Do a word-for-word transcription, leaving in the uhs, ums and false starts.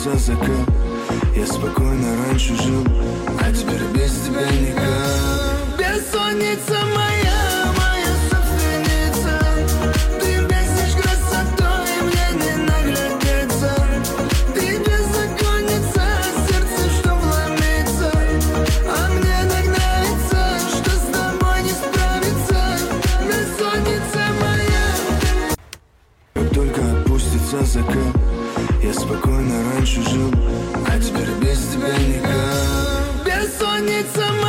за закат. Я спокойно раньше жил, а теперь без тебя никак. Бессонница моя, моя собственница. Ты бесишь красотой, мне не наглядеться. Ты беззаконница, сердце, что вломится. А мне так нравится, что с тобой не справиться. Бессонница моя. Как только отпустится закат, я спокойно раньше жил, а теперь без тебя никак. Бессонница моя.